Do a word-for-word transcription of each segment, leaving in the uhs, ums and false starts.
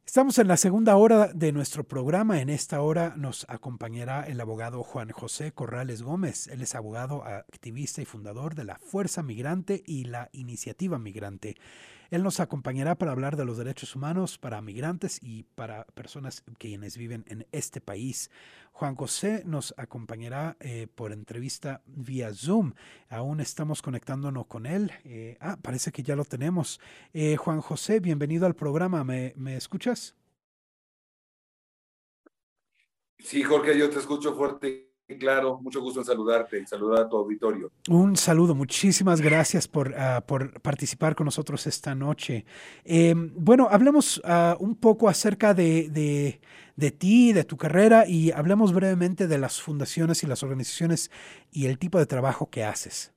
Estamos en la segunda hora de nuestro programa. En esta hora nos acompañará el abogado Juan José Corrales Gómez. Él es abogado, activista y fundador de la Fuerza Migrante y la Iniciativa Migrante. Él nos acompañará para hablar de los derechos humanos para migrantes y para personas quienes viven en este país. Juan José nos acompañará eh, por entrevista vía Zoom. Aún estamos conectándonos con él. Eh, ah, parece que ya lo tenemos. Eh, Juan José, bienvenido al programa. ¿Me, me escuchas? Sí, Jorge, yo te escucho fuerte y claro. Mucho gusto en saludarte y saludar a tu auditorio. Un saludo, muchísimas gracias por, uh, por participar con nosotros esta noche. Eh, bueno, hablemos uh, un poco acerca de, de, de ti, de tu carrera y hablemos brevemente de las fundaciones y las organizaciones y el tipo de trabajo que haces.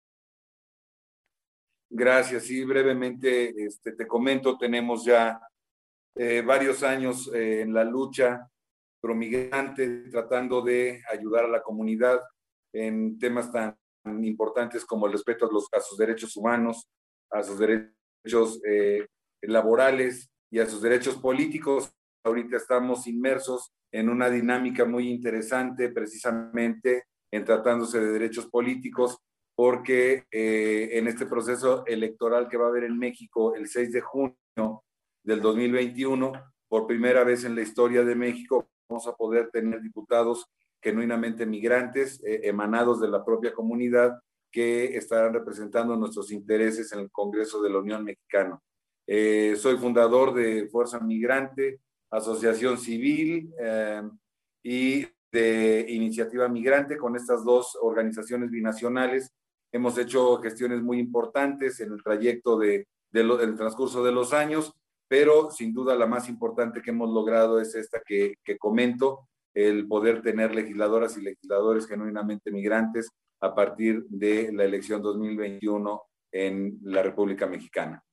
Gracias. Sí, brevemente este, te comento, tenemos ya eh, varios años eh, en la lucha promigrante, tratando de ayudar a la comunidad en temas tan importantes como el respeto a, los, a sus derechos humanos, a sus derechos eh, laborales y a sus derechos políticos. Ahorita estamos inmersos en una dinámica muy interesante, precisamente en tratándose de derechos políticos, porque eh, en este proceso electoral que va a haber en México el seis de junio del dos mil veintiuno, por primera vez en la historia de México, vamos a poder tener diputados genuinamente migrantes, eh, emanados de la propia comunidad, que estarán representando nuestros intereses en el Congreso de la Unión Mexicana. Eh, soy fundador de Fuerza Migrante, Asociación Civil eh, y de Iniciativa Migrante. Con estas dos organizaciones binacionales hemos hecho gestiones muy importantes en el trayecto de, de lo, del transcurso de los años, pero sin duda la más importante que hemos logrado es esta que, que comento, el poder tener legisladoras y legisladores genuinamente migrantes a partir de la elección dos mil veintiuno en la República Mexicana.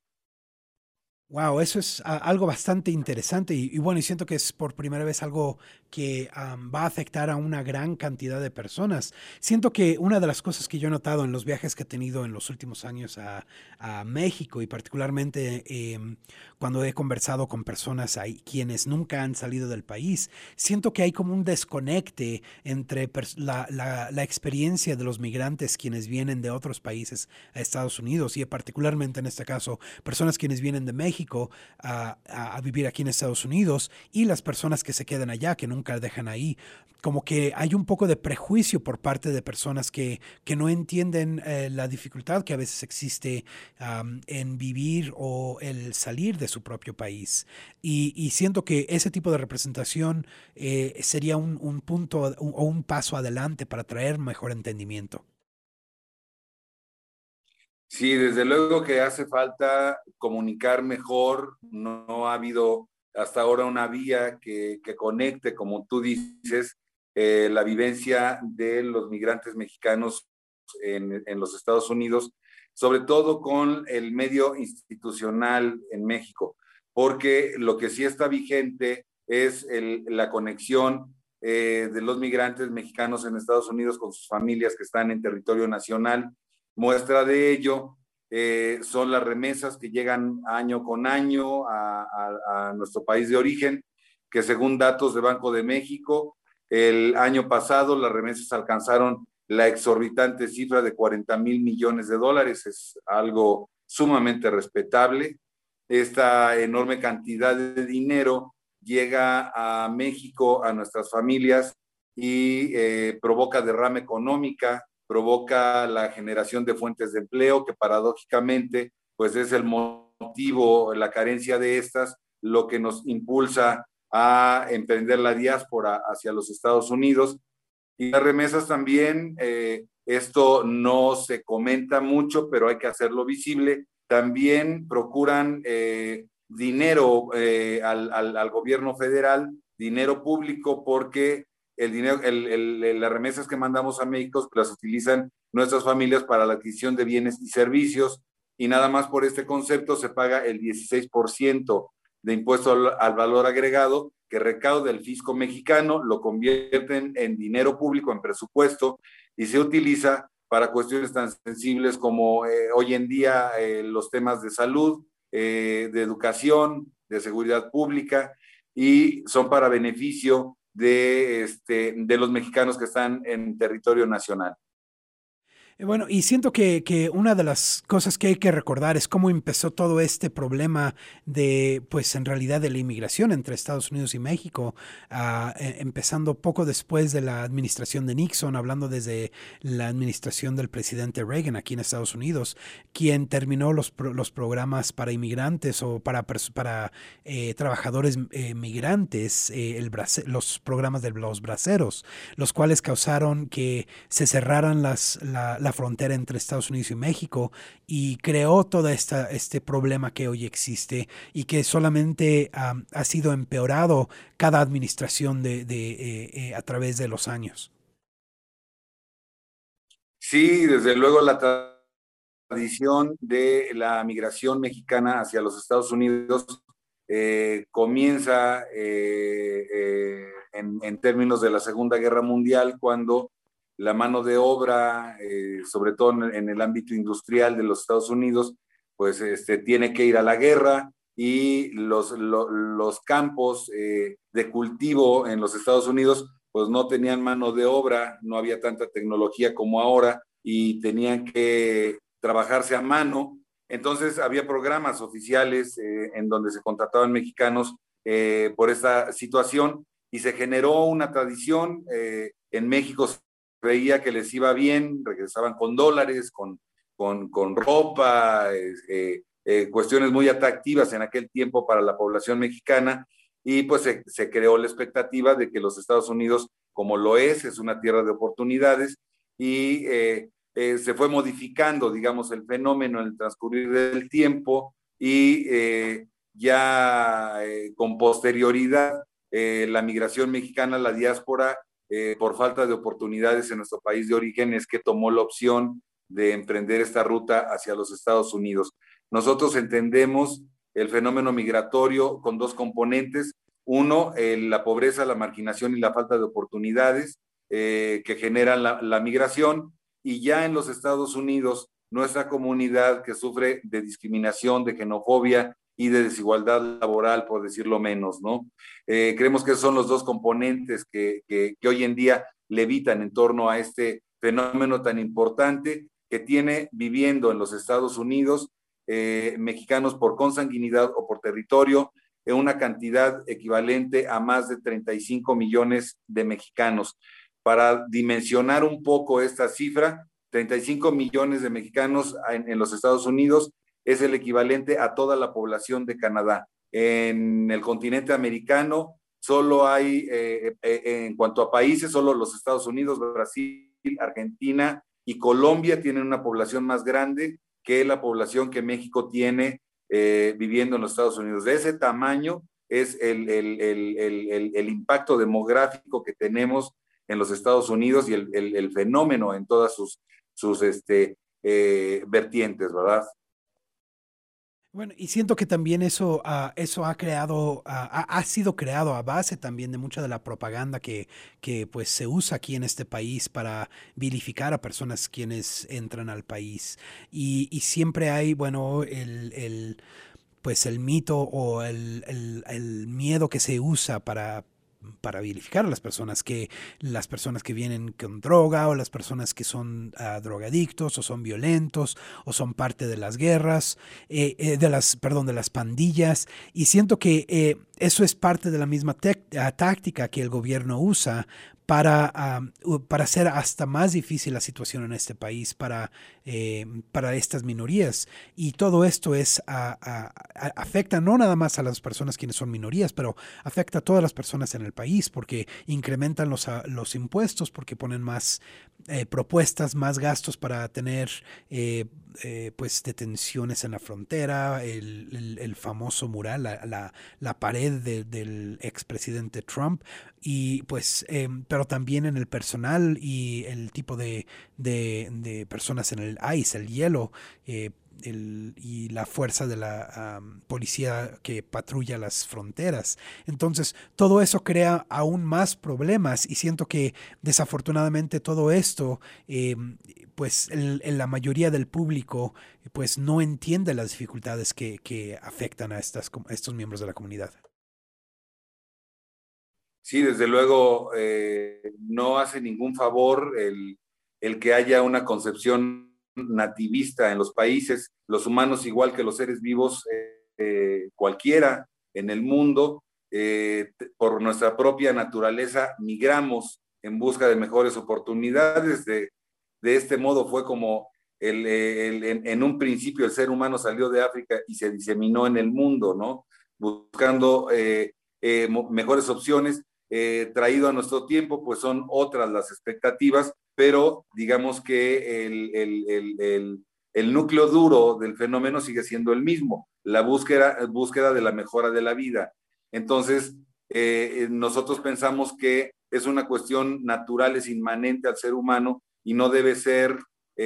Wow, eso es uh, algo bastante interesante y, y, bueno, y siento que es por primera vez algo que um, va a afectar a una gran cantidad de personas. Siento que una de las cosas que yo he notado en los viajes que he tenido en los últimos años a, a México y particularmente eh, cuando he conversado con personas ahí, quienes nunca han salido del país, siento que hay como un desconecte entre la, la, la experiencia de los migrantes quienes vienen de otros países a Estados Unidos y particularmente en este caso personas quienes vienen de México A, a, a, vivir aquí en Estados Unidos y las personas que se quedan allá, que nunca dejan ahí. Como que hay un poco de prejuicio por parte de personas que, que no entienden eh, la dificultad que a veces existe um, en vivir o el salir de su propio país. Y, y siento que ese tipo de representación eh, sería un, un punto o un, un paso adelante para traer mejor entendimiento. Sí, desde luego que hace falta comunicar mejor. No, no ha habido hasta ahora una vía que, que conecte, como tú dices, eh, la vivencia de los migrantes mexicanos en, en los Estados Unidos, sobre todo con el medio institucional en México, porque lo que sí está vigente es el, la conexión eh, de los migrantes mexicanos en Estados Unidos con sus familias que están en territorio nacional. Muestra de ello eh, son las remesas que llegan año con año a, a, a nuestro país de origen, que según datos de Banco de México, el año pasado las remesas alcanzaron la exorbitante cifra de cuarenta mil millones de dólares. Es algo sumamente respetable. Esta enorme cantidad de dinero llega a México, a nuestras familias, y eh, provoca derrama económica, provoca la generación de fuentes de empleo, que paradójicamente pues es el motivo, la carencia de estas, lo que nos impulsa a emprender la diáspora hacia los Estados Unidos. Y las remesas también, eh, esto no se comenta mucho, pero hay que hacerlo visible, también procuran eh, dinero eh, al, al, al gobierno federal, dinero público, porque el dinero, el, el, las remesas que mandamos a México las utilizan nuestras familias para la adquisición de bienes y servicios, y nada más por este concepto se paga el dieciséis por ciento de impuesto al, al valor agregado que recauda el fisco mexicano, lo convierten en dinero público, en presupuesto, y se utiliza para cuestiones tan sensibles como eh, hoy en día eh, los temas de salud, eh, de educación, de seguridad pública y son para beneficio de, este, de los mexicanos que están en territorio nacional. Bueno, y siento que, que una de las cosas que hay que recordar es cómo empezó todo este problema de, pues en realidad, de la inmigración entre Estados Unidos y México, uh, empezando poco después de la administración de Nixon, hablando desde la administración del presidente Reagan aquí en Estados Unidos, quien terminó los, los programas para inmigrantes o para, para eh, trabajadores eh, migrantes, eh, el brace, los programas de los braceros, los cuales causaron que se cerraran las, la, la frontera entre Estados Unidos y México y creó todo esta, este problema que hoy existe y que solamente um, ha sido empeorado cada administración de, de, eh, eh, a través de los años. Sí, desde luego la tradición de la migración mexicana hacia los Estados Unidos eh, comienza eh, eh, en, en términos de la Segunda Guerra Mundial, cuando la mano de obra, eh, sobre todo en, en el ámbito industrial de los Estados Unidos, pues este, tiene que ir a la guerra y los, lo, los campos eh, de cultivo en los Estados Unidos pues no tenían mano de obra, no había tanta tecnología como ahora y tenían que trabajarse a mano. Entonces había programas oficiales eh, en donde se contrataban mexicanos eh, por esta situación y se generó una tradición. Eh, en México veía que les iba bien, regresaban con dólares, con, con, con ropa, eh, eh, cuestiones muy atractivas en aquel tiempo para la población mexicana, y pues se, se creó la expectativa de que los Estados Unidos, como lo es, es una tierra de oportunidades, y eh, eh, se fue modificando, digamos, el fenómeno en el transcurrir del tiempo, y eh, ya eh, con posterioridad, eh, la migración mexicana, la diáspora, Eh, por falta de oportunidades en nuestro país de origen, es que tomó la opción de emprender esta ruta hacia los Estados Unidos. Nosotros entendemos el fenómeno migratorio con dos componentes. Uno, eh, la pobreza, la marginación y la falta de oportunidades eh, que generan la, la migración. Y ya en los Estados Unidos, nuestra comunidad que sufre de discriminación, de xenofobia y de desigualdad laboral, por decirlo menos, ¿no? Eh, creemos que esos son los dos componentes que, que, que hoy en día levitan en torno a este fenómeno tan importante que tiene viviendo en los Estados Unidos eh, mexicanos por consanguinidad o por territorio, en una cantidad equivalente a más de treinta y cinco millones de mexicanos. Para dimensionar un poco esta cifra, treinta y cinco millones de mexicanos en, en los Estados Unidos es el equivalente a toda la población de Canadá. En el continente americano solo hay, eh, eh, en cuanto a países, solo los Estados Unidos, Brasil, Argentina y Colombia tienen una población más grande que la población que México tiene eh, viviendo en los Estados Unidos. De ese tamaño es el, el, el, el, el impacto demográfico que tenemos en los Estados Unidos y el, el, el fenómeno en todas sus, sus este, eh, vertientes, ¿verdad? Bueno, y siento que también eso, uh, eso ha creado, uh, ha, ha sido creado a base también de mucha de la propaganda que, que pues se usa aquí en este país para vilificar a personas quienes entran al país. Y, y siempre hay, bueno, el, el, pues el mito o el, el, el miedo que se usa para para vilificar a las personas, que las personas que vienen con droga o las personas que son uh, drogadictos o son violentos o son parte de las guerras, eh, eh, de las, perdón, de las pandillas, y siento que eh, eso es parte de la misma uh, táctica que el gobierno usa para, um, para hacer hasta más difícil la situación en este país para, eh, para estas minorías. Y todo esto es, a, a, a, afecta no nada más a las personas quienes son minorías, pero afecta a todas las personas en el país porque incrementan los, a, los impuestos, porque ponen más eh, propuestas, más gastos para tener eh, eh, pues detenciones en la frontera, el, el, el famoso mural, la, la, la pared de, del expresidente Trump, y pues, eh, pero también en el personal y el tipo de, de, de personas en el ICE, el hielo, eh, el, y la fuerza de la um, policía que patrulla las fronteras. Entonces, todo eso crea aún más problemas y siento que desafortunadamente todo esto, eh, pues el, el, la mayoría del público pues no entiende las dificultades que, que afectan a, estas, a estos miembros de la comunidad. Sí, desde luego, eh, no hace ningún favor el, el que haya una concepción nativista en los países. Los humanos, igual que los seres vivos, eh, eh, cualquiera en el mundo, eh, por nuestra propia naturaleza, migramos en busca de mejores oportunidades. De, de este modo fue como el, el, en, en un principio el ser humano salió de África y se diseminó en el mundo, ¿no? Buscando eh, eh, mejores opciones. Eh, traído a nuestro tiempo, pues son otras las expectativas, pero digamos que el, el, el, el, el núcleo duro del fenómeno sigue siendo el mismo, la búsqueda, búsqueda de la mejora de la vida. Entonces, eh, nosotros pensamos que es una cuestión natural, es inmanente al ser humano y no debe ser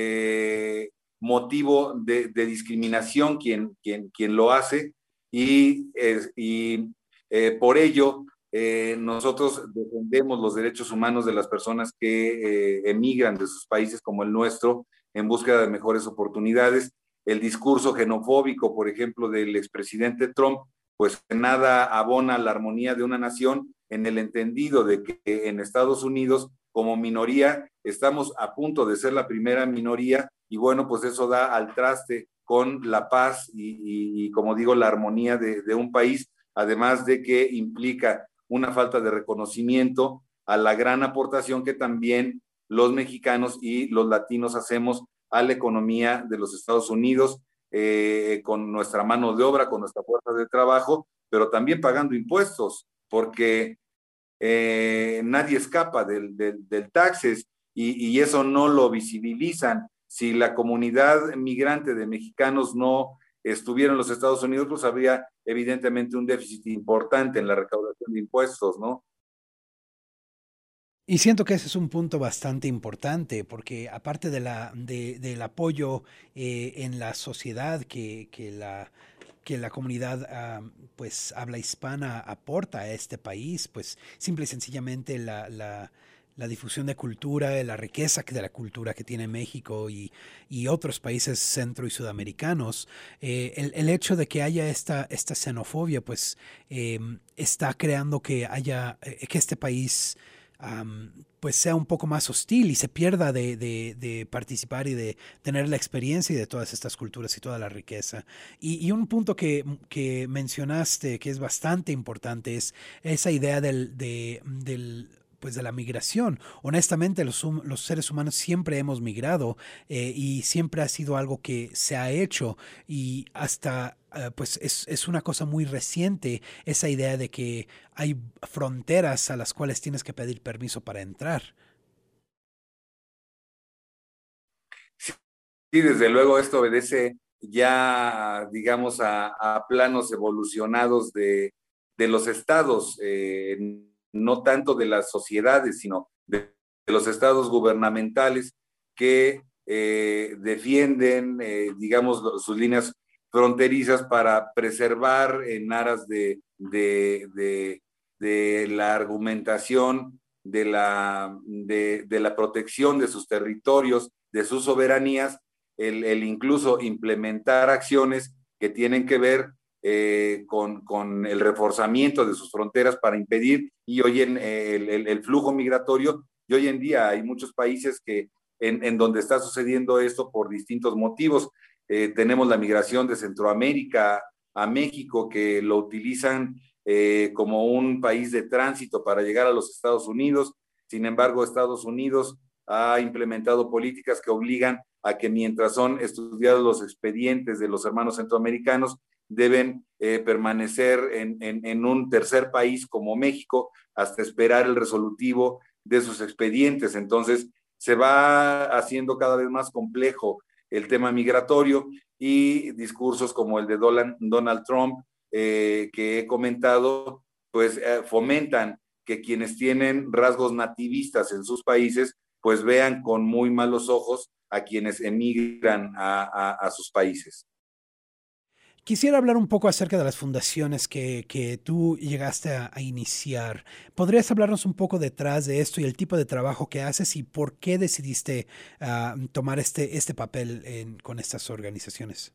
eh, motivo de, de discriminación quien, quien, quien lo hace y, eh, y eh, por ello Eh, nosotros defendemos los derechos humanos de las personas que eh, emigran de sus países como el nuestro en búsqueda de mejores oportunidades. El discurso xenofóbico, por ejemplo, del expresidente Trump, pues nada abona la armonía de una nación en el entendido de que en Estados Unidos, como minoría, estamos a punto de ser la primera minoría y bueno, pues eso da al traste con la paz y, y, y como digo, la armonía de, de un país, además de que implica una falta de reconocimiento a la gran aportación que también los mexicanos y los latinos hacemos a la economía de los Estados Unidos, eh, con nuestra mano de obra, con nuestra fuerza de trabajo, pero también pagando impuestos, porque eh, nadie escapa del, del, del taxes y, y eso no lo visibilizan. Si la comunidad migrante de mexicanos no estuviera en los Estados Unidos, pues habría evidentemente un déficit importante en la recaudación de impuestos, ¿no? Y siento que ese es un punto bastante importante, porque aparte de la, de, del apoyo eh, en la sociedad que, que, la, que la comunidad uh, pues habla hispana aporta a este país, pues simple y sencillamente la, la, la difusión de cultura, la riqueza de la cultura que tiene México y, y otros países centro y sudamericanos, eh, el, el, hecho de que haya esta, esta xenofobia, pues eh, está creando que haya, eh, que este país Um, pues sea un poco más hostil y se pierda de, de, de, participar y de tener la experiencia y de todas estas culturas y toda la riqueza. Y, y un punto que, que, mencionaste que es bastante importante es esa idea del, de, del pues de la migración. Honestamente, los, los seres humanos siempre hemos migrado eh, y siempre ha sido algo que se ha hecho y hasta uh, pues es, es una cosa muy reciente esa idea de que hay fronteras a las cuales tienes que pedir permiso para entrar. Sí, desde luego esto obedece ya, digamos, a, a planos evolucionados de, de los estados, eh, no tanto de las sociedades, sino de, de los estados gubernamentales que eh, defienden, eh, digamos, sus líneas fronterizas para preservar en aras de, de, de, de la argumentación, de la, de, de la protección de sus territorios, de sus soberanías, el, el incluso implementar acciones que tienen que ver eh, con, con, el reforzamiento de sus fronteras para impedir y hoy en el, el, el, flujo migratorio. Y hoy en día hay muchos países que en, en donde está sucediendo esto por distintos motivos. Eh, tenemos la migración de Centroamérica a México, que lo utilizan eh, como un país de tránsito para llegar a los Estados Unidos. Sin embargo, Estados Unidos ha implementado políticas que obligan a que mientras son estudiados los expedientes de los hermanos centroamericanos, deben eh, permanecer en, en, en un tercer país como México hasta esperar el resolutivo de sus expedientes. Entonces, se va haciendo cada vez más complejo el tema migratorio y discursos como el de Donald Trump, eh, que he comentado, pues eh, fomentan que quienes tienen rasgos nativistas en sus países pues vean con muy malos ojos a quienes emigran a, a, a sus países. Quisiera hablar un poco acerca de las fundaciones que, que tú llegaste a, a iniciar. ¿Podrías hablarnos un poco detrás de esto y el tipo de trabajo que haces y por qué decidiste uh, tomar este, este papel en, con estas organizaciones?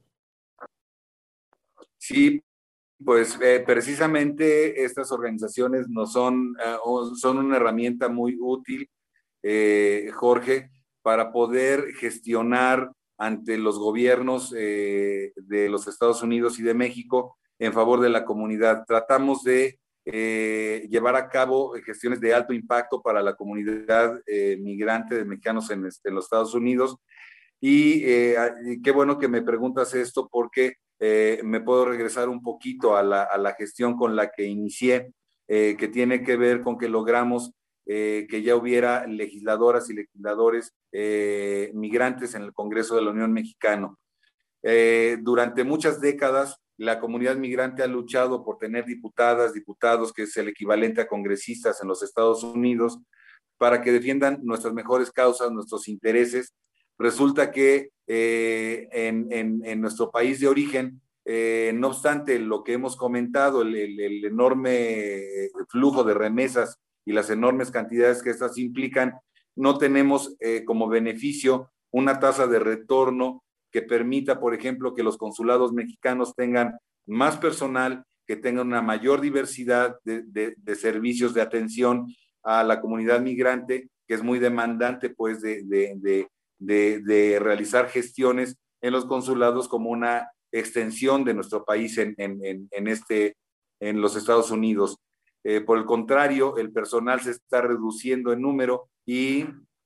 Sí, pues eh, precisamente estas organizaciones nos son, uh, son una herramienta muy útil, eh, Jorge, para poder gestionar ante los gobiernos eh, de los Estados Unidos y de México en favor de la comunidad. Tratamos de eh, llevar a cabo gestiones de alto impacto para la comunidad eh, migrante de mexicanos en, este, en los Estados Unidos. Y eh, qué bueno que me preguntas esto porque eh, me puedo regresar un poquito a la, a la gestión con la que inicié, eh, que tiene que ver con que logramos eh, que ya hubiera legisladoras y legisladores eh, migrantes en el Congreso de la Unión Mexicano. Eh, durante muchas décadas, la comunidad migrante ha luchado por tener diputadas, diputados, que es el equivalente a congresistas en los Estados Unidos, para que defiendan nuestras mejores causas, nuestros intereses. Resulta que eh, en, en, en, nuestro país de origen, eh, no obstante lo que hemos comentado, el, el, el enorme flujo de remesas y las enormes cantidades que estas implican, no tenemos eh, como beneficio una tasa de retorno que permita, por ejemplo, que los consulados mexicanos tengan más personal, que tengan una mayor diversidad de, de, de servicios de atención a la comunidad migrante, que es muy demandante, pues, de, de, de, de, de realizar gestiones en los consulados como una extensión de nuestro país en, en, en, este, en los Estados Unidos. Eh, por el contrario, el personal se está reduciendo en número y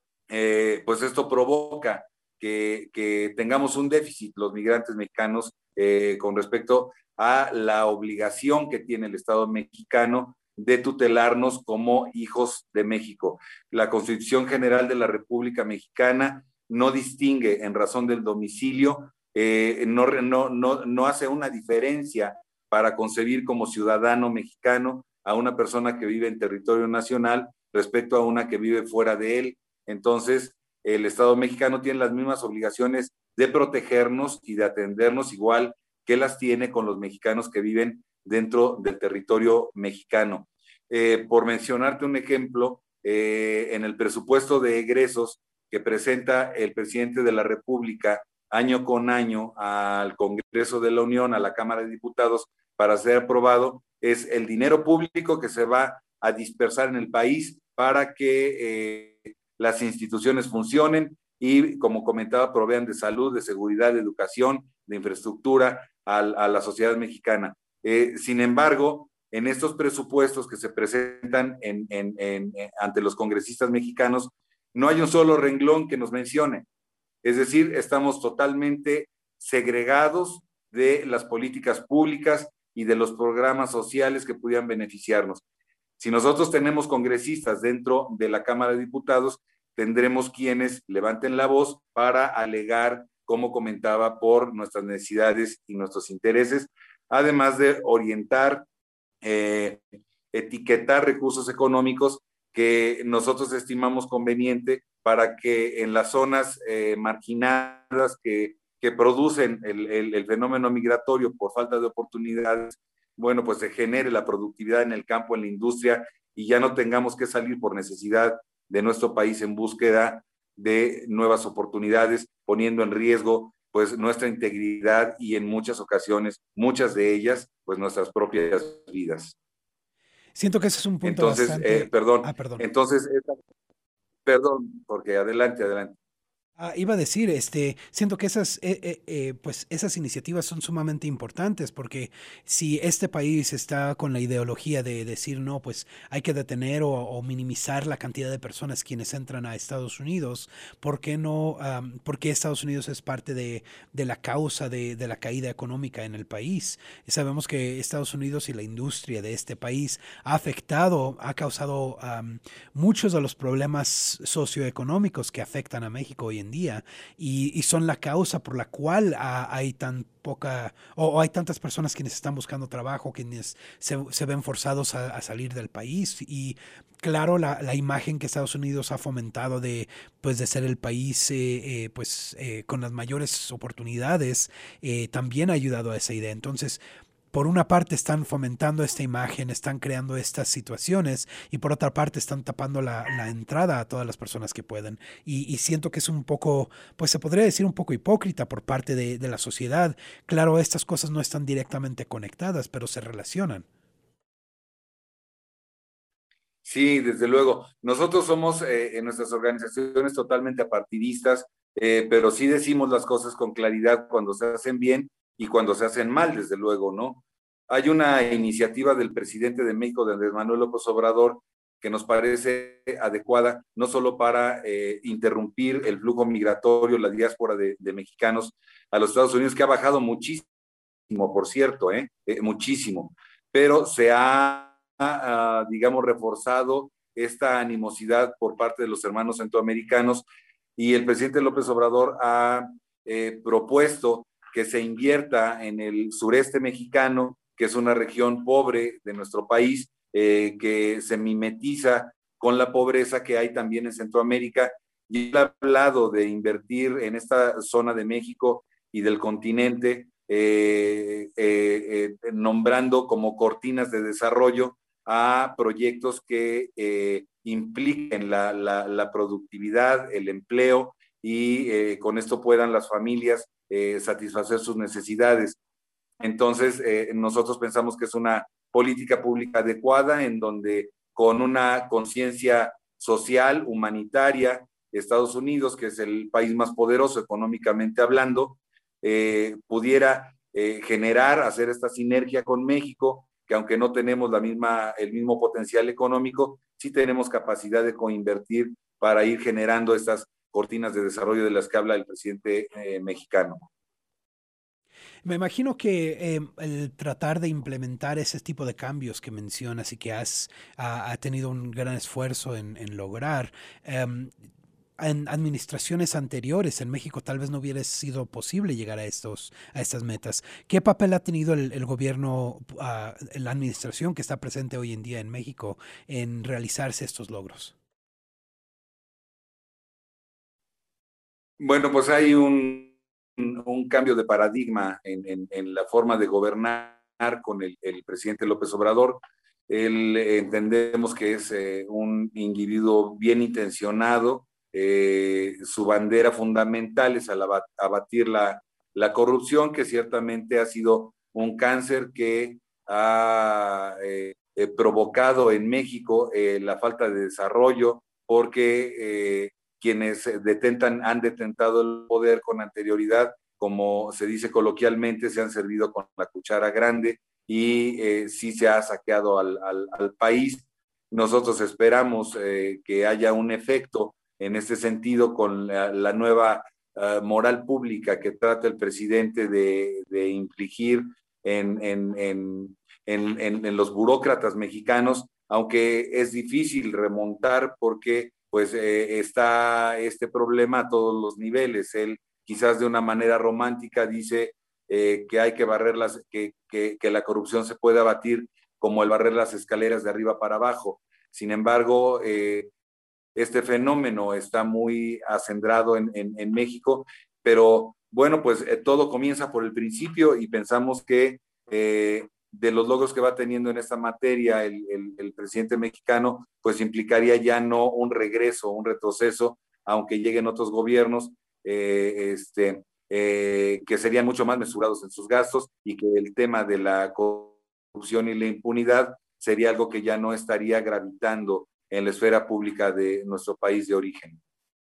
eh, pues esto provoca que, que tengamos un déficit los migrantes mexicanos eh, con respecto a la obligación que tiene el Estado mexicano de tutelarnos como hijos de México. La Constitución General de la República Mexicana no distingue en razón del domicilio, eh, no, no, no, no hace una diferencia para concebir como ciudadano mexicano a una persona que vive en territorio nacional respecto a una que vive fuera de él. Entonces, el Estado mexicano tiene las mismas obligaciones de protegernos y de atendernos igual que las tiene con los mexicanos que viven dentro del territorio mexicano. Eh, por mencionarte un ejemplo, eh, en el presupuesto de egresos que presenta el presidente de la República año con año al Congreso de la Unión, a la Cámara de Diputados, para ser aprobado, es el dinero público que se va a dispersar en el país para que eh, las instituciones funcionen y, como comentaba, provean de salud, de seguridad, de educación, de infraestructura a, a la sociedad mexicana. Eh, sin embargo, en estos presupuestos que se presentan en, en, en, en, ante los congresistas mexicanos, no hay un solo renglón que nos mencione. Es decir, estamos totalmente segregados de las políticas públicas y de los programas sociales que pudieran beneficiarnos. Si nosotros tenemos congresistas dentro de la Cámara de Diputados, tendremos quienes levanten la voz para alegar, como comentaba, por nuestras necesidades y nuestros intereses, además de orientar, eh, etiquetar recursos económicos que nosotros estimamos conveniente para que en las zonas eh, marginadas que, que producen el, el, el fenómeno migratorio por falta de oportunidades, bueno, pues se genere la productividad en el campo, en la industria, y ya no tengamos que salir por necesidad de nuestro país en búsqueda de nuevas oportunidades, poniendo en riesgo pues nuestra integridad y en muchas ocasiones, muchas de ellas, pues nuestras propias vidas. Siento que ese es un punto entonces, bastante... Eh, perdón, ah, perdón. entonces, perdón, porque adelante, adelante. Ah, iba a decir, este, siento que esas, eh, eh, eh, pues esas iniciativas son sumamente importantes porque si este país está con la ideología de decir no, pues hay que detener o, o minimizar la cantidad de personas quienes entran a Estados Unidos, ¿por qué no? Um, ¿por qué Estados Unidos es parte de, de la causa de, de la caída económica en el país? Sabemos que Estados Unidos y la industria de este país ha afectado, ha causado um, muchos de los problemas socioeconómicos que afectan a México hoy en en día y, y son la causa por la cual ha, hay tan poca o, o, hay tantas personas quienes están buscando trabajo, quienes se, se ven forzados a, a, salir del país y claro la, la, imagen que Estados Unidos ha fomentado de pues de ser el país eh, eh, pues eh, con las mayores oportunidades eh, también ha ayudado a esa idea. Entonces por una parte están fomentando esta imagen, están creando estas situaciones y por otra parte están tapando la, la entrada a todas las personas que pueden. Y, y, siento que es un poco, pues se podría decir un poco hipócrita por parte de, de la sociedad. Claro, estas cosas no están directamente conectadas, pero se relacionan. Sí, desde luego. Nosotros somos eh, en nuestras organizaciones totalmente apartidistas, eh, pero sí decimos las cosas con claridad cuando se hacen bien y cuando se hacen mal, desde luego, ¿no? Hay una iniciativa del presidente de México, de Andrés Manuel López Obrador, que nos parece adecuada, no solo para eh, interrumpir el flujo migratorio, la diáspora de, de mexicanos a los Estados Unidos, que ha bajado muchísimo, por cierto, ¿eh? Eh, muchísimo, pero se ha Uh, digamos, reforzado esta animosidad por parte de los hermanos centroamericanos y el presidente López Obrador ha eh, propuesto que se invierta en el sureste mexicano, que es una región pobre de nuestro país, eh, que se mimetiza con la pobreza que hay también en Centroamérica. Y él ha hablado de invertir en esta zona de México y del continente, eh, eh, eh, nombrando como cortinas de desarrollo a proyectos que eh, impliquen la, la, la, productividad, el empleo y eh, con esto puedan las familias eh, satisfacer sus necesidades. Entonces, eh, nosotros pensamos que es una política pública adecuada en donde con una conciencia social, humanitaria, Estados Unidos, que es el país más poderoso económicamente hablando, eh, pudiera eh, generar, hacer esta sinergia con México, que aunque no tenemos la misma, el mismo potencial económico, sí tenemos capacidad de coinvertir para ir generando estas cortinas de desarrollo de las que habla el presidente eh, mexicano. Me imagino que eh, el tratar de implementar ese tipo de cambios que mencionas y que has ha, ha tenido un gran esfuerzo en, en lograr, eh, en administraciones anteriores en México tal vez no hubiera sido posible llegar a estos a estas metas. ¿Qué papel ha tenido el, el gobierno, uh, la administración que está presente hoy en día en México en realizarse estos logros? Bueno, pues hay un, un cambio de paradigma en, en, en, la forma de gobernar con el, el presidente López Obrador. Él eh, entendemos que es eh, un individuo bien intencionado. Eh, su bandera fundamental es abatir la, la corrupción, que ciertamente ha sido un cáncer que ha eh, eh, provocado en México eh, la falta de desarrollo, porque eh, quienes detentan, han detentado el poder con anterioridad, como se dice coloquialmente, se han servido con la cuchara grande y eh, sí se ha saqueado al, al, al país. Nosotros esperamos eh, que haya un efecto en este sentido con la, la nueva uh, moral pública que trata el presidente de, de infligir en, en, en, en, en los burócratas mexicanos, aunque es difícil remontar porque pues eh, está este problema a todos los niveles. Él quizás de una manera romántica dice eh, que hay que barrer las, que, que, que la corrupción se puede abatir como el barrer las escaleras de arriba para abajo. Sin embargo, eh, este fenómeno está muy acendrado en, en, en México, pero bueno, pues eh, todo comienza por el principio y pensamos que eh, de los logros que va teniendo en esta materia el, el, el presidente mexicano, pues implicaría ya no un regreso, un retroceso, aunque lleguen otros gobiernos eh, este, eh, que serían mucho más mesurados en sus gastos y que el tema de la corrupción y la impunidad sería algo que ya no estaría gravitando en la esfera pública de nuestro país de origen.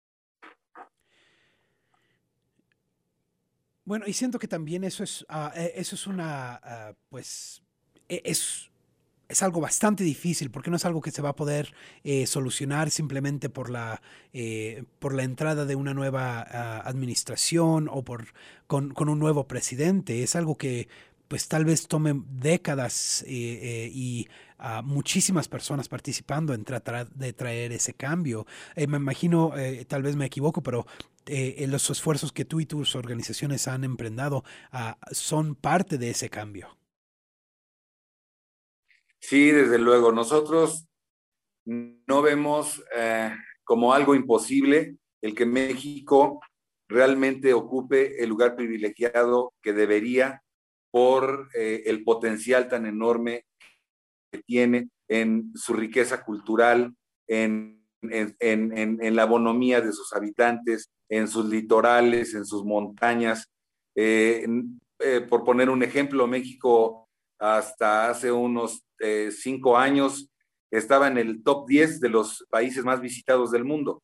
Bueno, y siento que también eso es, uh, eso es una, uh, pues, es, es algo bastante difícil porque no es algo que se va a poder eh, solucionar simplemente por la, eh, por la entrada de una nueva uh, administración o por, con, con un nuevo presidente. Es algo que pues tal vez tome décadas eh, eh, y uh, muchísimas personas participando en tratar de traer ese cambio. Eh, me imagino, eh, tal vez me equivoco, pero eh, los esfuerzos que tú y tus organizaciones han emprendido uh, son parte de ese cambio. Sí, desde luego. Nosotros no vemos eh, como algo imposible el que México realmente ocupe el lugar privilegiado que debería por eh, el potencial tan enorme que tiene en su riqueza cultural, en, en, en, en la bonomía de sus habitantes, en sus litorales, en sus montañas. Eh, eh, por poner un ejemplo, México hasta hace unos eh, cinco años estaba en el top diez de los países más visitados del mundo.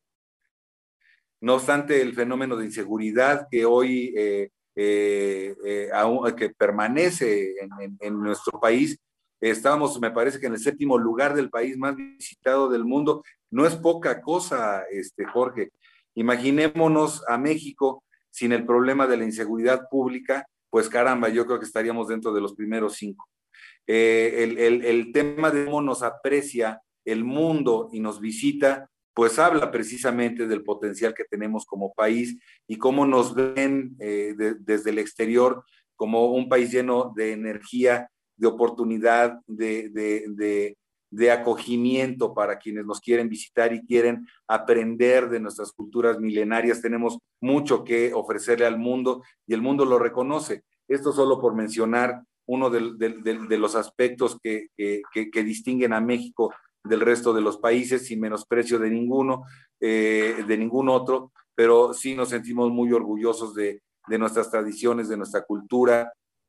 No obstante, el fenómeno de inseguridad que hoy eh, eh, eh, aún, que permanece en, en, en nuestro país, estábamos, me parece que en el séptimo lugar del país más visitado del mundo. No es poca cosa, este, Jorge. Imaginémonos a México sin el problema de la inseguridad pública, pues caramba, yo creo que estaríamos dentro de los primeros cinco. Eh, el, el, el tema de cómo nos aprecia el mundo y nos visita, pues habla precisamente del potencial que tenemos como país y cómo nos ven eh, de, desde el exterior como un país lleno de energía, de oportunidad, de, de, de, de acogimiento para quienes nos quieren visitar y quieren aprender de nuestras culturas milenarias. Tenemos mucho que ofrecerle al mundo y el mundo lo reconoce. Esto solo por mencionar uno de, de, de, de los aspectos que, que, que distinguen a México del resto de los países, sin menosprecio de ninguno, eh, de ningún otro, pero sí nos sentimos muy orgullosos de, de nuestras tradiciones, de nuestra cultura,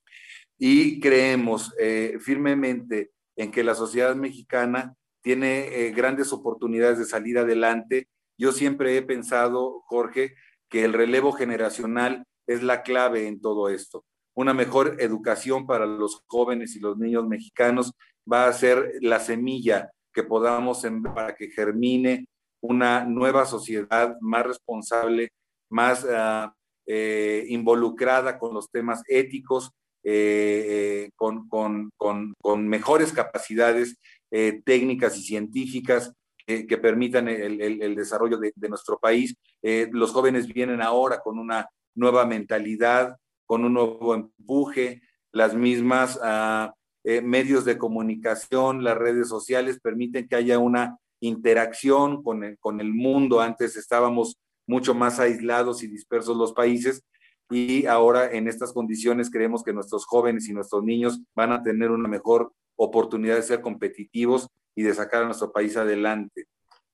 y creemos eh, firmemente en que la sociedad mexicana tiene eh, grandes oportunidades de salir adelante. Yo siempre he pensado, Jorge, que el relevo generacional es la clave en todo esto. Una mejor educación para los jóvenes y los niños mexicanos va a ser la semilla que podamos sembrar para que germine una nueva sociedad más responsable, más uh, eh, involucrada con los temas éticos, eh, eh, con, con, con, con mejores capacidades eh, técnicas y científicas eh, que permitan el, el, el desarrollo de, de nuestro país. Eh, los jóvenes vienen ahora con una nueva mentalidad, con un nuevo empuje, las mismas uh, eh, medios de comunicación, las redes sociales permiten que haya una interacción con el, con el mundo. Antes estábamos mucho más aislados y dispersos los países, y ahora en estas condiciones creemos que nuestros jóvenes y nuestros niños van a tener una mejor oportunidad de ser competitivos y de sacar a nuestro país adelante.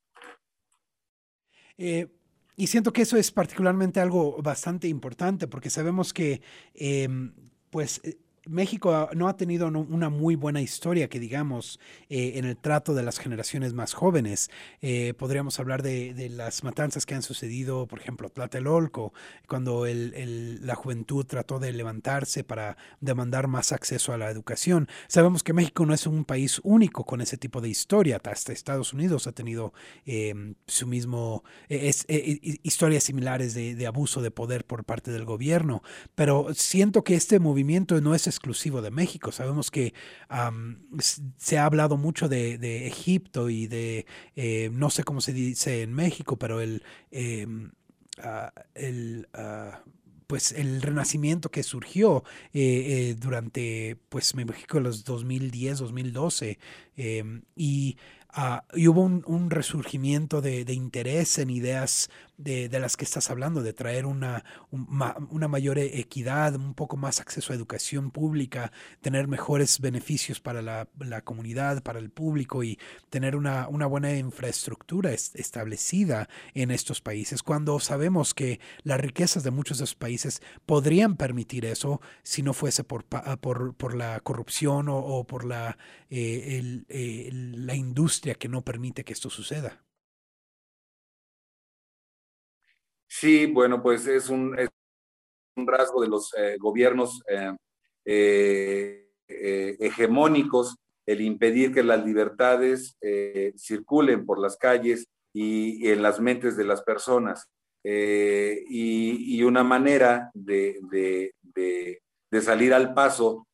Eh, y siento que eso es particularmente algo bastante importante porque sabemos que, eh, pues, México no ha tenido una muy buena historia, que digamos, eh, en el trato de las generaciones más jóvenes. Eh, podríamos hablar de, de, las matanzas que han sucedido, por ejemplo, Tlatelolco, cuando el, el, la juventud trató de levantarse para demandar más acceso a la educación. Sabemos que México no es un país único con ese tipo de historia. Hasta Estados Unidos ha tenido eh, su mismo, eh, es, eh, historias similares de, de abuso de poder por parte del gobierno. Pero siento que este movimiento no es exclusivo de México. Sabemos que um, se ha hablado mucho de, de Egipto y de, eh, no sé cómo se dice en México, pero el, eh, uh, el uh, pues el renacimiento que surgió eh, eh, durante, pues me imagino, los dos mil diez, dos mil doce, eh, y, uh, y hubo un, un resurgimiento de, de interés en ideas de, de las que estás hablando, de traer una, un, ma, una mayor equidad, un poco más acceso a educación pública, tener mejores beneficios para la, la comunidad, para el público, y tener una, una buena infraestructura est establecida en estos países, cuando sabemos que las riquezas de muchos de esos países podrían permitir eso si no fuese por, por, por la corrupción o, o por la, eh, el, eh, la industria que no permite que esto suceda. Sí, bueno, pues es un, es un rasgo de los eh, gobiernos eh, eh, eh, hegemónicos el impedir que las libertades eh, circulen por las calles y, y en las mentes de las personas. Eh, y, y una manera de, de, de, de salir al paso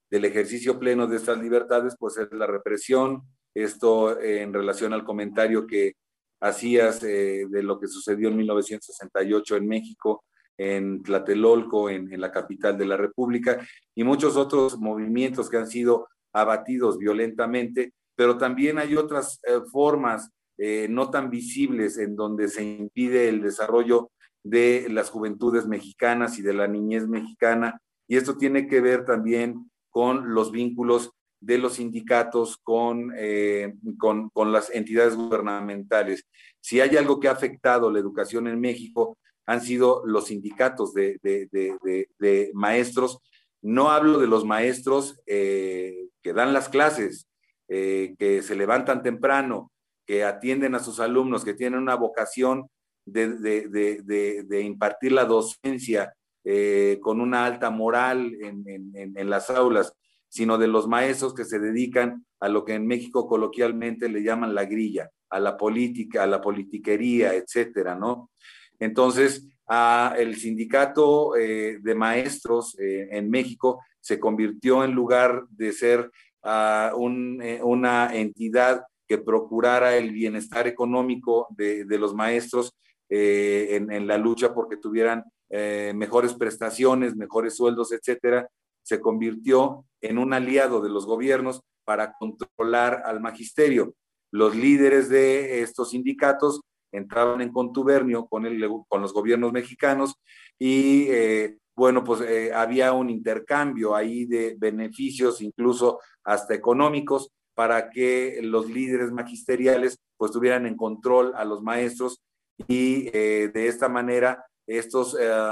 del ejercicio pleno de estas libertades, pues es la represión. Esto eh, en relación al comentario que hacías eh, de lo que sucedió en mil novecientos sesenta y ocho en México, en Tlatelolco, en, en la capital de la República, y muchos otros movimientos que han sido abatidos violentamente, pero también hay otras eh, formas eh, no tan visibles en donde se impide el desarrollo de las juventudes mexicanas y de la niñez mexicana, y esto tiene que ver también con los vínculos de los sindicatos con, eh, con, con las entidades gubernamentales. Si hay algo que ha afectado la educación en México, han sido los sindicatos de, de, de, de, de maestros. No hablo de los maestros eh, que dan las clases, eh, que se levantan temprano, que atienden a sus alumnos, que tienen una vocación de, de, de, de, de impartir la docencia eh, con una alta moral en, en, en las aulas, sino de los maestros que se dedican a lo que en México coloquialmente le llaman la grilla, a la política, a la politiquería, etcétera, ¿no? Entonces, a el sindicato eh, de maestros eh, en México se convirtió, en lugar de ser uh, un, eh, una entidad que procurara el bienestar económico de, de los maestros eh, en, en la lucha porque tuvieran eh, mejores prestaciones, mejores sueldos, etcétera, se convirtió en un aliado de los gobiernos para controlar al magisterio. Los líderes de estos sindicatos entraban en contubernio con, el, con los gobiernos mexicanos y, eh, bueno, pues eh, había un intercambio ahí de beneficios, incluso hasta económicos, para que los líderes magisteriales pues tuvieran en control a los maestros y eh, de esta manera estos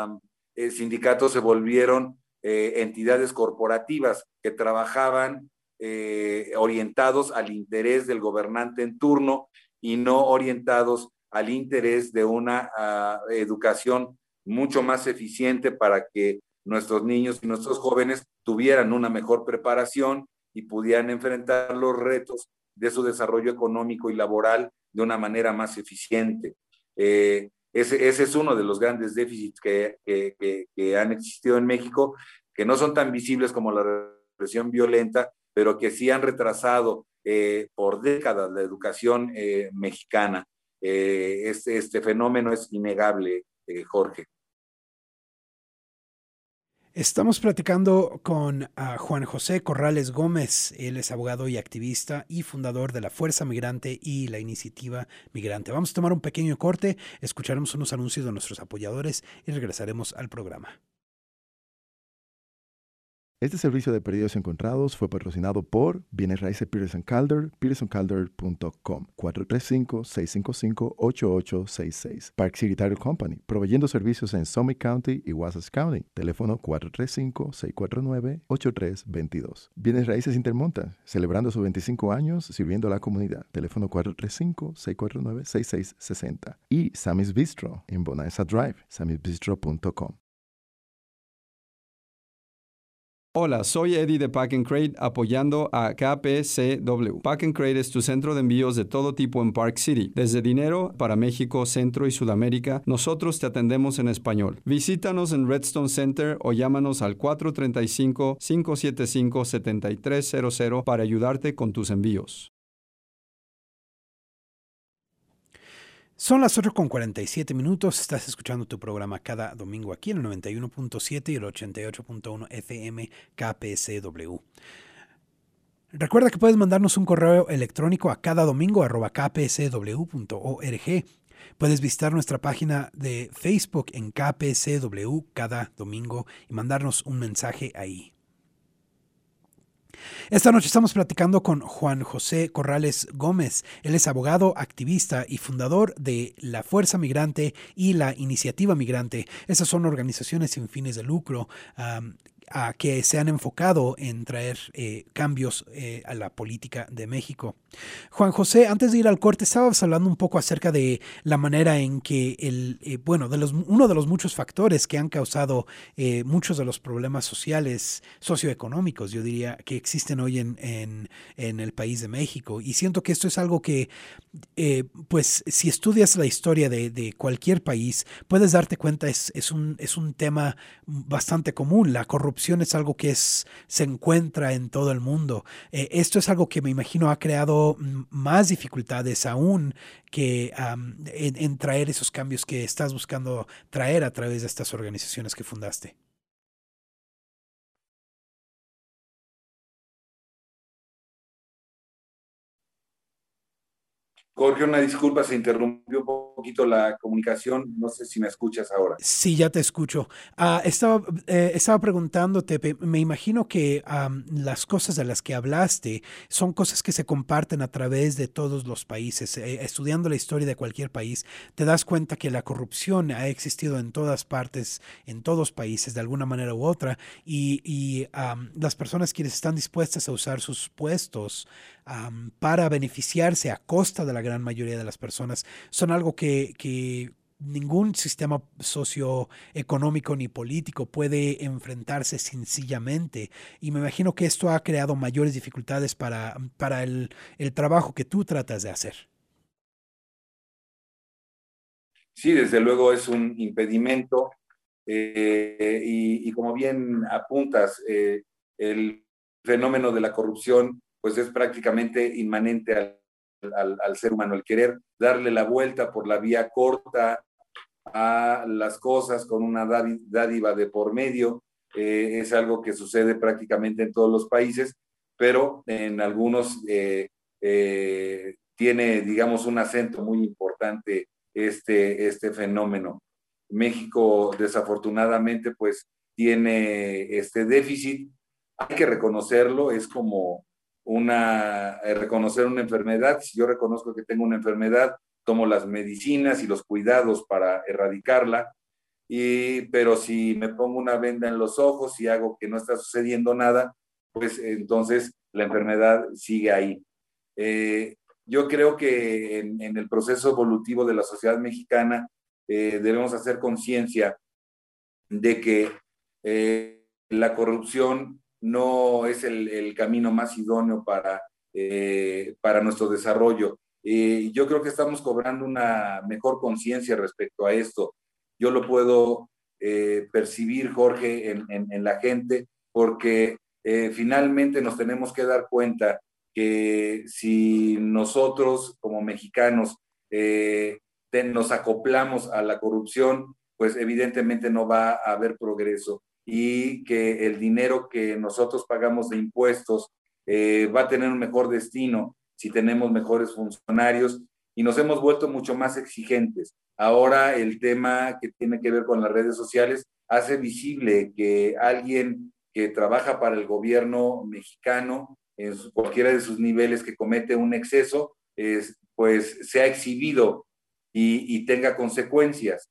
eh, sindicatos se volvieron eh, entidades corporativas que trabajaban eh, orientados al interés del gobernante en turno y no orientados al interés de una uh, educación mucho más eficiente para que nuestros niños y nuestros jóvenes tuvieran una mejor preparación y pudieran enfrentar los retos de su desarrollo económico y laboral de una manera más eficiente. Eh, ese, ese es uno de los grandes déficits que, que, que, que han existido en México, que no son tan visibles como la represión violenta, pero que sí han retrasado eh, por décadas la educación eh, mexicana. Eh, este, este fenómeno es innegable, eh, Jorge. Estamos platicando con uh, Juan José Corrales Gómez. Él es abogado y activista y fundador de la Fuerza Migrante y la Iniciativa Migrante. Vamos a tomar un pequeño corte, escucharemos unos anuncios de nuestros apoyadores y regresaremos al programa. Este servicio de Perdidos Encontrados fue patrocinado por Bienes Raíces Peterson Calder, peterson calder punto com, cuatro tres cinco, seis cinco cinco, ocho ocho seis seis. Park City Title Company, proveyendo servicios en Summit County y Wasatch County. Teléfono cuatro tres cinco, seis cuatro nueve, ocho tres dos dos. Bienes Raíces Intermonta, celebrando sus veinticinco años sirviendo a la comunidad. Teléfono cuatro tres cinco, seis cuatro nueve, seis seis seis cero. Y Sammy's Bistro en Bonanza Drive, sammys bistro punto com. Hola, soy Eddie de Pack and Crate apoyando a K P C W. Pack and Crate es tu centro de envíos de todo tipo en Park City. Desde dinero para México, Centro y Sudamérica, nosotros te atendemos en español. Visítanos en Redstone Center o llámanos al cuatro tres cinco, cinco siete cinco, siete tres cero cero para ayudarte con tus envíos. Son las ocho con cuarenta y siete minutos. Estás escuchando tu programa cada domingo aquí en el noventa y uno punto siete y el ochenta y ocho punto uno F M K P C W. Recuerda que puedes mandarnos un correo electrónico a cada domingo arroba k p c w punto org. Puedes visitar nuestra página de Facebook en K P C W cada domingo y mandarnos un mensaje ahí. Esta noche estamos platicando con Juan José Corrales Gómez. Él es abogado, activista y fundador de la Fuerza Migrante y la Iniciativa Migrante. Esas son organizaciones sin fines de lucro um, a que se han enfocado en traer eh, cambios eh, a la política de México. Juan José, antes de ir al corte, estabas hablando un poco acerca de la manera en que el, eh, bueno, de los, uno de los muchos factores que han causado eh, muchos de los problemas sociales, socioeconómicos, yo diría, que existen hoy en, en, en el país de México. Y siento que esto es algo que, eh, pues, si estudias la historia de, de cualquier país, puedes darte cuenta, es, es, un, es un tema bastante común, la corrupción corrupción es algo que es, se encuentra en todo el mundo. Eh, esto es algo que me imagino ha creado más dificultades aún que um, en, en traer esos cambios que estás buscando traer a través de estas organizaciones que fundaste. Jorge, una disculpa, se interrumpió un poquito la comunicación. No sé si me escuchas ahora. Sí, ya te escucho. Uh, estaba, eh, estaba preguntándote, me imagino que um, las cosas de las que hablaste son cosas que se comparten a través de todos los países. Eh, estudiando la historia de cualquier país, te das cuenta que la corrupción ha existido en todas partes, en todos países, de alguna manera u otra, y, y um, las personas quienes están dispuestas a usar sus puestos um, para beneficiarse a costa de la gran mayoría de las personas son algo que... que ningún sistema socioeconómico ni político puede enfrentarse sencillamente. Y me imagino que esto ha creado mayores dificultades para, para el, el trabajo que tú tratas de hacer. Sí, desde luego es un impedimento eh, y, y como bien apuntas, eh, el fenómeno de la corrupción pues es prácticamente inmanente al, al, al ser humano, el querer darle la vuelta por la vía corta a las cosas con una dádiva de por medio, eh, es algo que sucede prácticamente en todos los países, pero en algunos eh, eh, tiene, digamos, un acento muy importante este, este fenómeno. México, desafortunadamente, pues tiene este déficit, hay que reconocerlo, es como una, eh, reconocer una enfermedad. Si yo reconozco que tengo una enfermedad, tomo las medicinas y los cuidados para erradicarla, y, pero si me pongo una venda en los ojos y hago que no está sucediendo nada, pues entonces la enfermedad sigue ahí. Eh, yo creo que en, en, el proceso evolutivo de la sociedad mexicana eh, debemos hacer conciencia de que eh, la corrupción no es el, el camino más idóneo para, eh, para nuestro desarrollo. Eh, yo creo que estamos cobrando una mejor conciencia respecto a esto. Yo lo puedo eh, percibir, Jorge, en, en, en la gente, porque eh, finalmente nos tenemos que dar cuenta que si nosotros como mexicanos eh, te, nos acoplamos a la corrupción, pues evidentemente no va a haber progreso y que el dinero que nosotros pagamos de impuestos eh, va a tener un mejor destino si tenemos mejores funcionarios, y nos hemos vuelto mucho más exigentes. Ahora el tema que tiene que ver con las redes sociales hace visible que alguien que trabaja para el gobierno mexicano en cualquiera de sus niveles que comete un exceso, es, pues se ha exhibido y, y tenga consecuencias.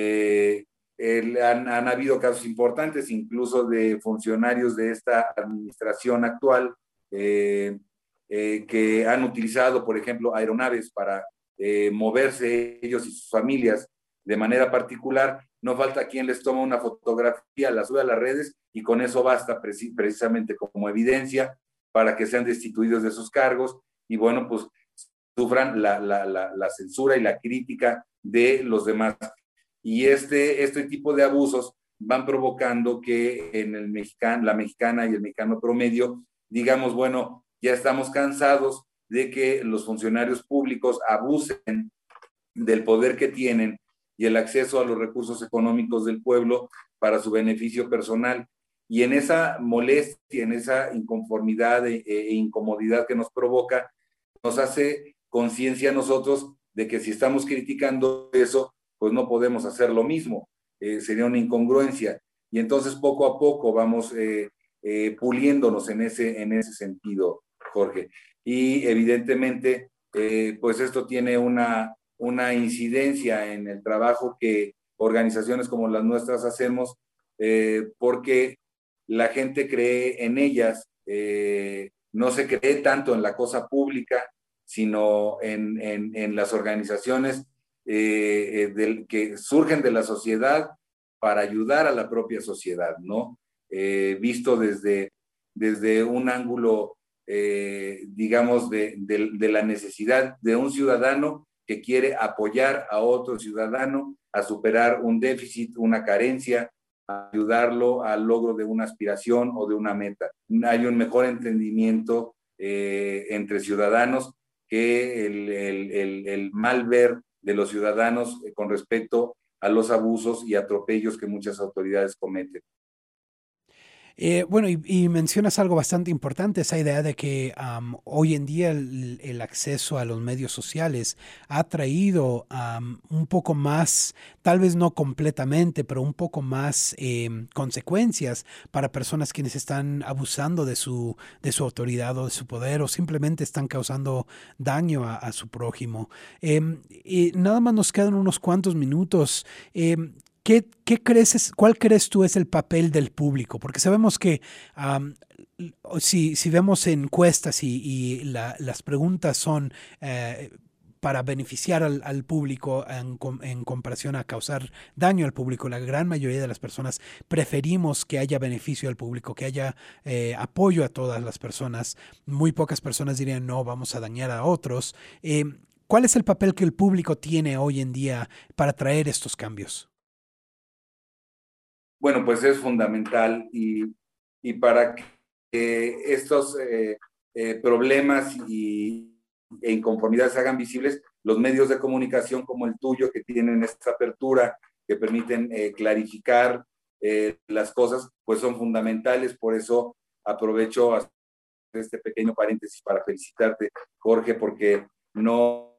Eh, el, han, han habido casos importantes, incluso de funcionarios de esta administración actual, eh, eh, que han utilizado, por ejemplo, aeronaves para eh, moverse ellos y sus familias de manera particular. No falta quien les toma una fotografía, la sube a las redes y con eso basta precis precisamente como evidencia para que sean destituidos de sus cargos y bueno, pues sufran la, la, la, la censura y la crítica de los demás. Y este, este tipo de abusos van provocando que en el mexicano, la mexicana y el mexicano promedio, digamos, bueno, ya estamos cansados de que los funcionarios públicos abusen del poder que tienen y el acceso a los recursos económicos del pueblo para su beneficio personal. Y en esa molestia, en esa inconformidad e, e incomodidad que nos provoca, nos hace conciencia a nosotros de que si estamos criticando eso, pues no podemos hacer lo mismo, eh, sería una incongruencia. Y entonces poco a poco vamos eh, eh, puliéndonos en ese, en ese sentido, Jorge. Y evidentemente, eh, pues esto tiene una, una incidencia en el trabajo que organizaciones como las nuestras hacemos, eh, porque la gente cree en ellas, eh, no se cree tanto en la cosa pública, sino en, en, en las organizaciones eh, del, que surgen de la sociedad para ayudar a la propia sociedad, ¿no? Eh, visto desde, desde un ángulo, eh, digamos, de, de, de la necesidad de un ciudadano que quiere apoyar a otro ciudadano a superar un déficit, una carencia, ayudarlo al logro de una aspiración o de una meta. Hay un mejor entendimiento eh, entre ciudadanos que el, el, el, el mal ver de los ciudadanos eh, con respecto a los abusos y atropellos que muchas autoridades cometen. Eh, bueno, y, y mencionas algo bastante importante, esa idea de que um, hoy en día el, el, acceso a los medios sociales ha traído um, un poco más, tal vez no completamente, pero un poco más eh, consecuencias para personas quienes están abusando de su, de su autoridad o de su poder o simplemente están causando daño a, a su prójimo. Eh, y nada más nos quedan unos cuantos minutos. Eh, ¿Qué, qué crees, ¿Cuál crees tú es el papel del público? Porque sabemos que um, si, si vemos encuestas y, y la, las preguntas son eh, para beneficiar al, al público en, en comparación a causar daño al público, la gran mayoría de las personas preferimos que haya beneficio al público, que haya eh, apoyo a todas las personas. Muy pocas personas dirían no, vamos a dañar a otros. Eh, ¿Cuál es el papel que el público tiene hoy en día para traer estos cambios? Bueno, pues es fundamental y, y para que estos eh, eh, problemas y, e inconformidades se hagan visibles, los medios de comunicación como el tuyo, que tienen esta apertura, que permiten eh, clarificar eh, las cosas, pues son fundamentales. Por eso aprovecho a este pequeño paréntesis para felicitarte, Jorge, porque no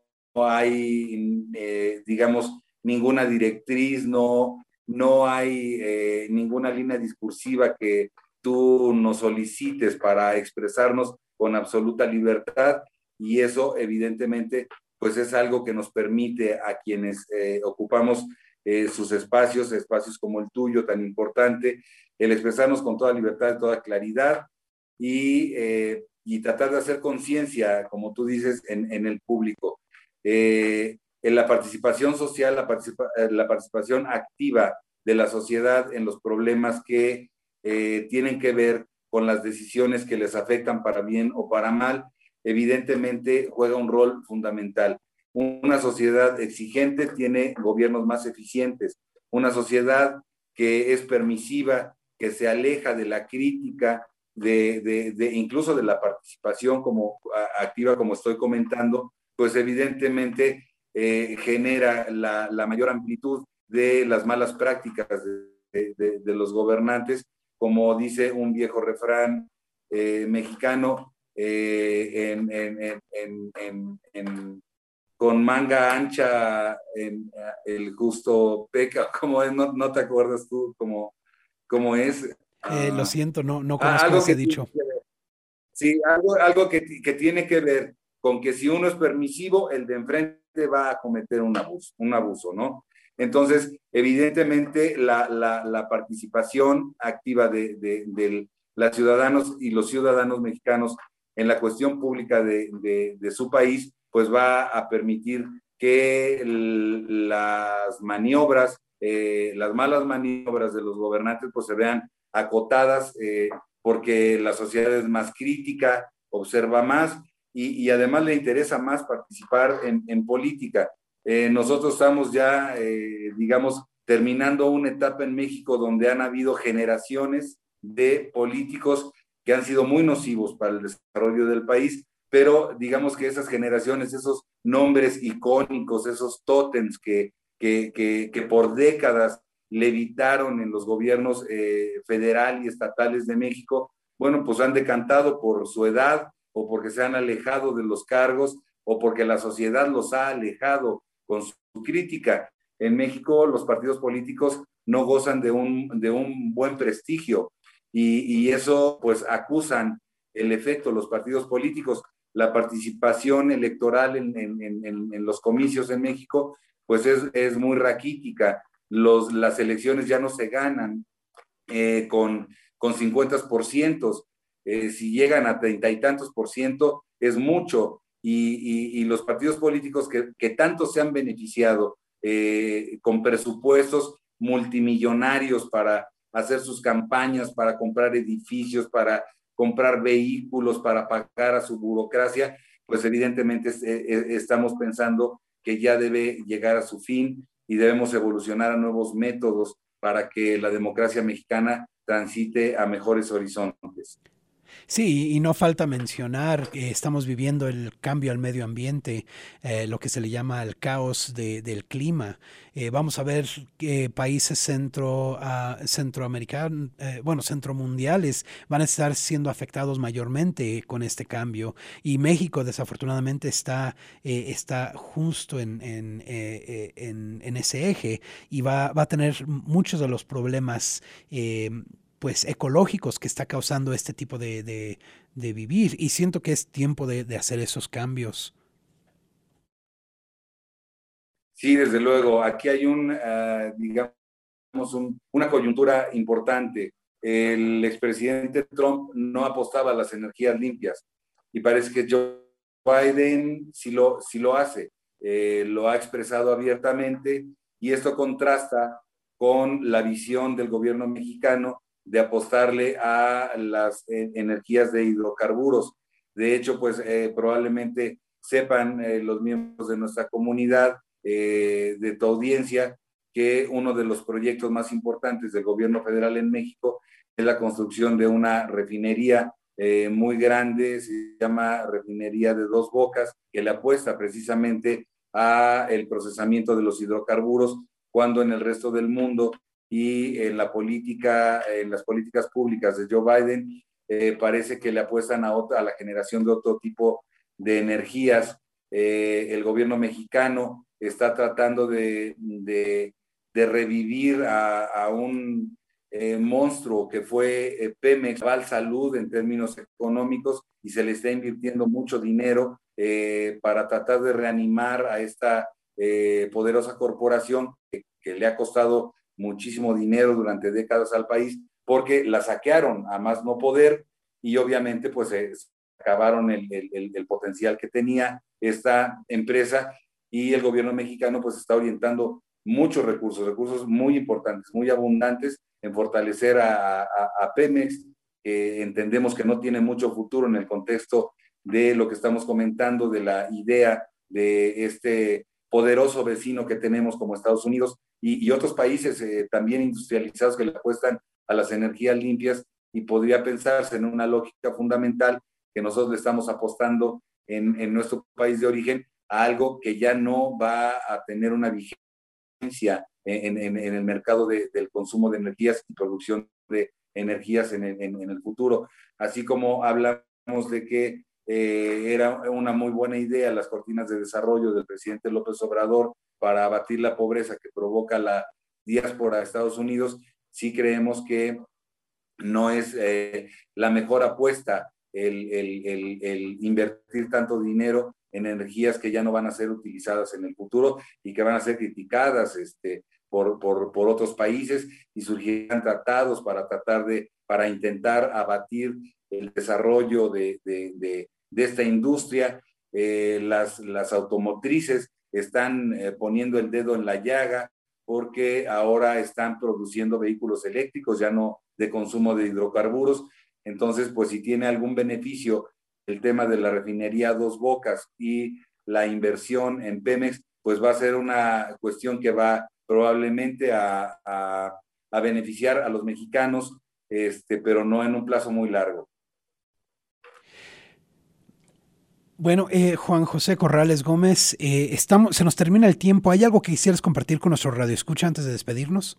hay, eh, digamos, ninguna directriz, no no hay eh, ninguna línea discursiva que tú nos solicites para expresarnos con absoluta libertad, y eso evidentemente pues es algo que nos permite a quienes eh, ocupamos eh, sus espacios, espacios como el tuyo tan importante, el expresarnos con toda libertad, toda claridad y, eh, y tratar de hacer conciencia, como tú dices, en, en el público. Eh, en la participación social, la, participa la participación activa de la sociedad en los problemas que eh, tienen que ver con las decisiones que les afectan para bien o para mal, evidentemente juega un rol fundamental. Una sociedad exigente tiene gobiernos más eficientes. Una sociedad que es permisiva, que se aleja de la crítica, de, de, de incluso de la participación como activa, como estoy comentando, pues evidentemente eh, genera la, la mayor amplitud de las malas prácticas de, de, de los gobernantes, como dice un viejo refrán eh, mexicano, eh, en, en, en, en, en, con manga ancha en, el justo peca, como es, no, no te acuerdas tú cómo, cómo es. Eh, Uh, lo siento, no, no conozco algo ese que dicho. Sí, algo, algo que, que tiene que ver con que si uno es permisivo, el de enfrente va a cometer un abuso, un abuso, ¿no? Entonces, evidentemente, la, la, la participación activa de, de, de los ciudadanos y los ciudadanos mexicanos en la cuestión pública de, de, de su país, pues va a permitir que el, las maniobras, eh, las malas maniobras de los gobernantes, pues se vean acotadas, eh, porque la sociedad es más crítica, observa más y, y además le interesa más participar en, en política. Eh, nosotros estamos ya, eh, digamos, terminando una etapa en México donde han habido generaciones de políticos que han sido muy nocivos para el desarrollo del país, pero digamos que esas generaciones, esos nombres icónicos, esos tótems que, que, que, que por décadas levitaron en los gobiernos eh, federal y estatales de México, bueno, pues han decantado por su edad o porque se han alejado de los cargos o porque la sociedad los ha alejado con su crítica. En México los partidos políticos no gozan de un, de un buen prestigio y, y eso pues acusan el efecto, los partidos políticos, la participación electoral en, en, en, en los comicios en México pues es, es muy raquítica. Los, las elecciones ya no se ganan eh, con, con cincuenta por ciento, eh, si llegan a treinta y tantos por ciento es mucho, y, y, y los partidos políticos que, que tanto se han beneficiado eh, con presupuestos multimillonarios para hacer sus campañas, para comprar edificios, para comprar vehículos, para pagar a su burocracia, pues evidentemente eh, estamos pensando que ya debe llegar a su fin y debemos evolucionar a nuevos métodos para que la democracia mexicana transite a mejores horizontes. Sí, y no falta mencionar que estamos viviendo el cambio al medio ambiente, eh, lo que se le llama el caos de, del clima. Eh, vamos a ver que países centro, uh, centroamericanos, eh, bueno, centromundiales van a estar siendo afectados mayormente con este cambio. Y México, desafortunadamente, está, eh, está justo en, en, eh, en, en ese eje y va, va a tener muchos de los problemas eh, pues ecológicos que está causando este tipo de, de, de vivir, y siento que es tiempo de, de hacer esos cambios. Sí, desde luego, aquí hay un, uh, digamos, un, una coyuntura importante. El expresidente Trump no apostaba a las energías limpias y parece que Joe Biden sí lo, sí lo hace, eh, lo ha expresado abiertamente, y esto contrasta con la visión del gobierno mexicano de apostarle a las eh, energías de hidrocarburos. De hecho, pues eh, probablemente sepan eh, los miembros de nuestra comunidad, eh, de tu audiencia, que uno de los proyectos más importantes del gobierno federal en México es la construcción de una refinería eh, muy grande, se llama Refinería de Dos Bocas, que le apuesta precisamente a el procesamiento de los hidrocarburos, cuando en el resto del mundo y en la política, en las políticas públicas de Joe Biden, eh, parece que le apuestan a, otra, a la generación de otro tipo de energías. Eh, el gobierno mexicano está tratando de, de, de revivir a, a un eh, monstruo que fue eh, Pemex, Val Salud en términos económicos, y se le está invirtiendo mucho dinero eh, para tratar de reanimar a esta eh, poderosa corporación que, que le ha costado muchísimo dinero durante décadas al país, porque la saquearon a más no poder, y obviamente pues eh, acabaron el, el, el potencial que tenía esta empresa, y el gobierno mexicano pues está orientando muchos recursos, recursos muy importantes, muy abundantes, en fortalecer a, a, a Pemex, que entendemos que no tiene mucho futuro en el contexto de lo que estamos comentando, de la idea de este poderoso vecino que tenemos como Estados Unidos y, y otros países eh, también industrializados que le apuestan a las energías limpias, y podría pensarse en una lógica fundamental que nosotros le estamos apostando en, en nuestro país de origen a algo que ya no va a tener una vigencia en, en, en el mercado de, del consumo de energías y producción de energías en, en, en el futuro. Así como hablamos de que eh, era una muy buena idea las cortinas de desarrollo del presidente López Obrador para abatir la pobreza que provoca la diáspora a Estados Unidos, sí creemos que no es eh, la mejor apuesta el, el, el, el invertir tanto dinero en energías que ya no van a ser utilizadas en el futuro y que van a ser criticadas este, por, por, por otros países, y surgirán tratados para tratar de, para intentar abatir el desarrollo de, de, de, de esta industria. Eh, las, las automotrices están eh, poniendo el dedo en la llaga porque ahora están produciendo vehículos eléctricos, ya no de consumo de hidrocarburos. Entonces, pues si tiene algún beneficio el tema de la refinería Dos Bocas y la inversión en Pemex, pues va a ser una cuestión que va probablemente a, a, a beneficiar a los mexicanos, este, pero no en un plazo muy largo. Bueno, eh, Juan José Corrales Gómez, eh, estamos, se nos termina el tiempo. ¿Hay algo que quisieras compartir con nuestro radioescucha antes de despedirnos?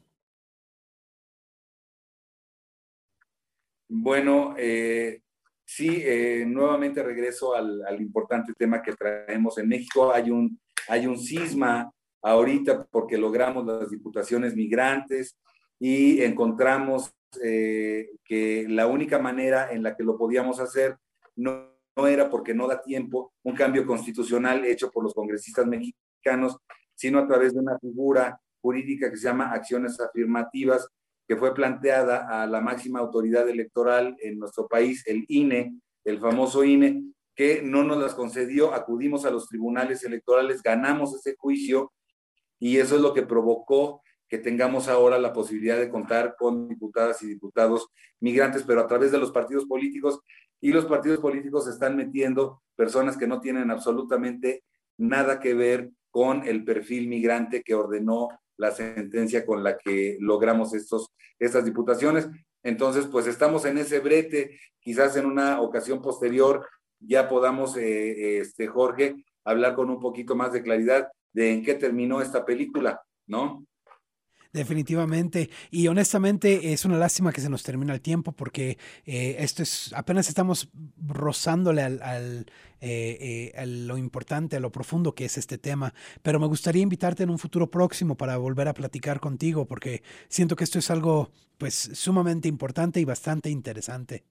Bueno, eh, sí, eh, nuevamente regreso al, al importante tema que traemos en México. Hay un, hay un cisma ahorita porque logramos las diputaciones migrantes y encontramos eh, que la única manera en la que lo podíamos hacer no, no era, porque no da tiempo, un cambio constitucional hecho por los congresistas mexicanos, sino a través de una figura jurídica que se llama acciones afirmativas, que fue planteada a la máxima autoridad electoral en nuestro país, el I N E, el famoso I N E, que no nos las concedió. Acudimos a los tribunales electorales, ganamos ese juicio, y eso es lo que provocó que tengamos ahora la posibilidad de contar con diputadas y diputados migrantes, pero a través de los partidos políticos, y los partidos políticos se están metiendo personas que no tienen absolutamente nada que ver con el perfil migrante que ordenó la sentencia con la que logramos estos, estas diputaciones. Entonces, pues estamos en ese brete, quizás en una ocasión posterior ya podamos, eh, este, Jorge, hablar con un poquito más de claridad de en qué terminó esta película, ¿no? Definitivamente. Y honestamente es una lástima que se nos termina el tiempo porque eh, esto es, apenas estamos rozándole al, al, eh, eh, a lo importante, a lo profundo que es este tema. Pero me gustaría invitarte en un futuro próximo para volver a platicar contigo porque siento que esto es algo pues sumamente importante y bastante interesante.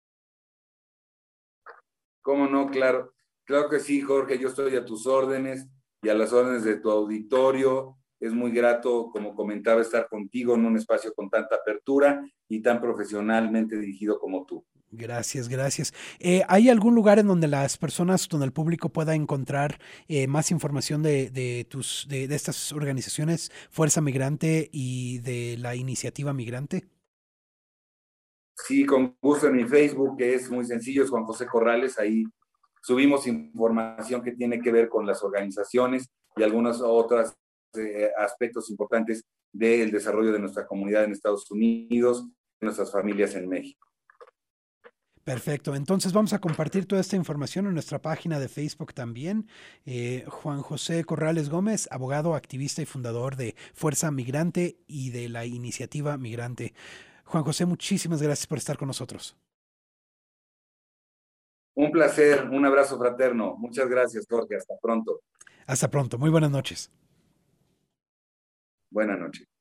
¿Cómo no? Claro, claro que sí, Jorge, yo estoy a tus órdenes y a las órdenes de tu auditorio. Es muy grato, como comentaba, estar contigo en un espacio con tanta apertura y tan profesionalmente dirigido como tú. Gracias, gracias. Eh, ¿hay algún lugar en donde las personas, donde el público pueda encontrar eh, más información de, de tus, de, de estas organizaciones, Fuerza Migrante y de la Iniciativa Migrante? Sí, con gusto en mi Facebook, que es muy sencillo, es Juan José Corrales. Ahí subimos información que tiene que ver con las organizaciones y algunos otros eh, aspectos importantes del desarrollo de nuestra comunidad en Estados Unidos, de nuestras familias en México. Perfecto, entonces vamos a compartir toda esta información en nuestra página de Facebook también. Eh, Juan José Corrales Gómez, abogado, activista y fundador de Fuerza Migrante y de la Iniciativa Migrante. Juan José, muchísimas gracias por estar con nosotros. Un placer, un abrazo fraterno. Muchas gracias, Jorge. Hasta pronto. Hasta pronto, muy buenas noches. Buenas noches.